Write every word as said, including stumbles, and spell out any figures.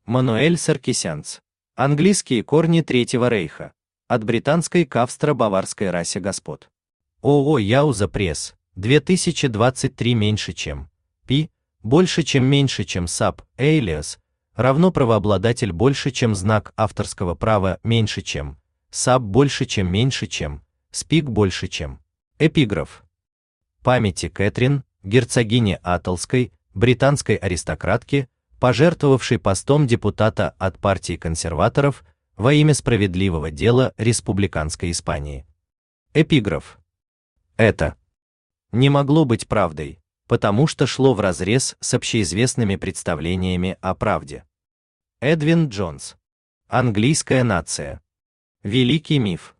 Мануэль Саркисянц. Английские корни Третьего рейха. От британской к австро-баварской расе господ. ООО Яуза Пресс. две тысячи двадцать три меньше чем. Пи. Больше чем меньше чем САП. Элиас. Равно правообладатель больше чем знак авторского права меньше чем. САП больше чем меньше чем. СПИК больше чем. Эпиграф. Памяти Кэтрин, герцогини Аттелской, британской аристократки, пожертвовавшей постом депутата от партии консерваторов во имя справедливого дела республиканской Испании. Эпиграф. Это не могло быть правдой, потому что шло вразрез с общеизвестными представлениями о правде. Эдвин Джонс. Английская нация. Великий миф.